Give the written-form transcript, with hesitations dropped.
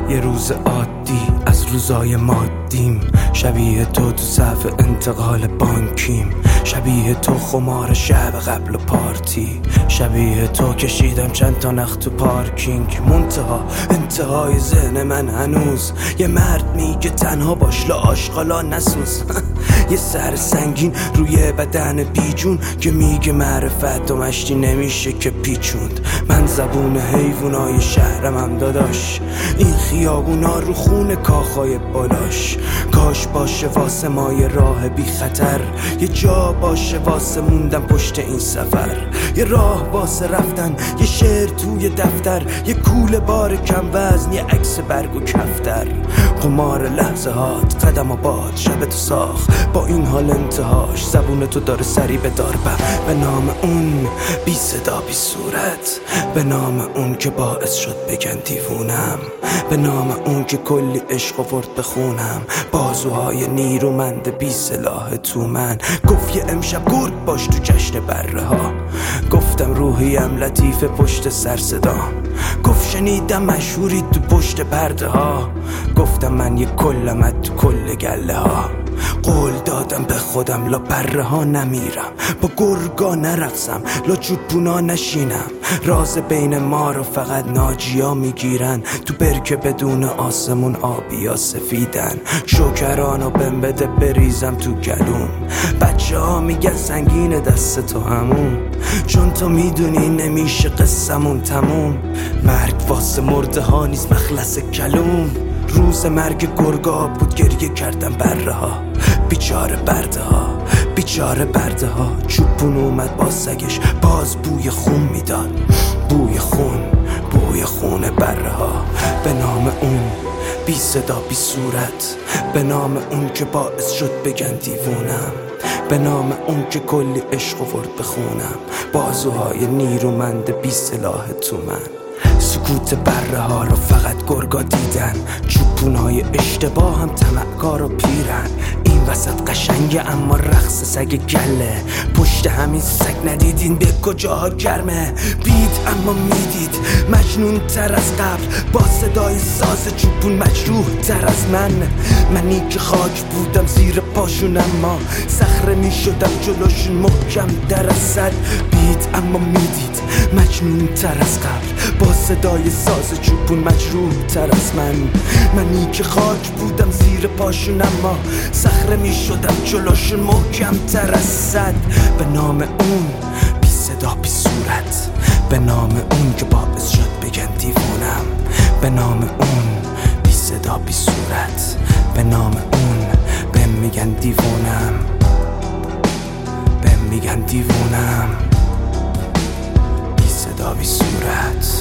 یه روز عادی از روزای مادیم، شبیه تو صف انتقال بانکیم، شبیه تو خمار شب قبل پارتی، شبیه تو کشیدم چند تا نخ تو پارکینگ. انتهای ذهن من هنوز یه مرد میگه تنها باش لا آشغالا نسوز. یه سر سنگین روی بدن بیجون که میگه معرفت و مشتی نمیشه که پیچوند. من زبون حیوانای شهرم هم داداش، این خیابونا رو خون کاخای بالاش. کاش باشه واسه ما یه راه بی خطر، یه جا باشه واسه موندن پشت این سفر، یه راه واسه رفتن، یه شعر توی دفتر، یه کوله بار کم وزن، یه عکس برگ و کفتر. قمار لحظه هات قدم آباد شب تو ساخ، با این حال انتهاش زبون تو داره سری به دار. به نام اون بی صدا بی صورت، به نام اون که باعث شد بگن دیوونم، به نام اون که کلی عشق آورد بخونم. بازوهای نیرومند بی سلاح تو من گفت یه امشب گرگ باش تو جشن بره ها. گفتم روحیم لطیف پشت سر صدام، گفت شنیدم مشهوری تو پشت پرده ها. گفتم من یه کلمت تو کل گله ها. قول دادم به خودم لا بره ها نمیرم، با گرگا نرقصم لا جوپونا نشینم. راز بین ما رو فقط ناجیا میگیرن، تو برکه بدون آسمون آبیا سفیدن. شکرانو بهم بده بریزم تو گلوم، بچه ها میگن سنگین دست تو همون، چون تو میدونی نمیشه قصمون تموم. مرگ واسه مرده ها نیست مخلص کلوم. روز مرگ گرگا بود گریه کردم بره ها، بیچاره برده ها، بیچاره برده ها. چوپون اومد با سگش باز بوی خون میداد، بوی خون، بوی خون بره ها. به نام اون بی صدا بی صورت، به نام اون که باعث شد بگن دیوونم، به نام اون که کلی عشق آورد بخونم. بازوهای نیرومند بی سلاح تو من. سکوت بره ها رو فقط گرگا دیدن، چوپونای اشتباه هم طمعکار و پیرن. این وسط قشنگه اما رقص سگ گله، پشت همین سگ ندیدین به کجاها گرمه. بید اما میدید مجنون تر از قبل، با صدای ساز چوپون مجروح تر از منی که خاک بودم زیر پاشون، اما صخره میشدم جلوشون محکم در از صد. بید اما میدید مجنون تر از قبل، با صدای ساز چوپون مجروح تر از منی که خاک بودم زیر پاشون، اما صخره میشدم جلوشون محکم تر از صد. به نام اون بی صدا بی صورت، به نام اون که باعث شد بگن دیوونم، به نام اون بی صدا بی صورت، به نام اون بهم میگن دیوونم، بهم میگن دیوونم. بی صدا بی صورت.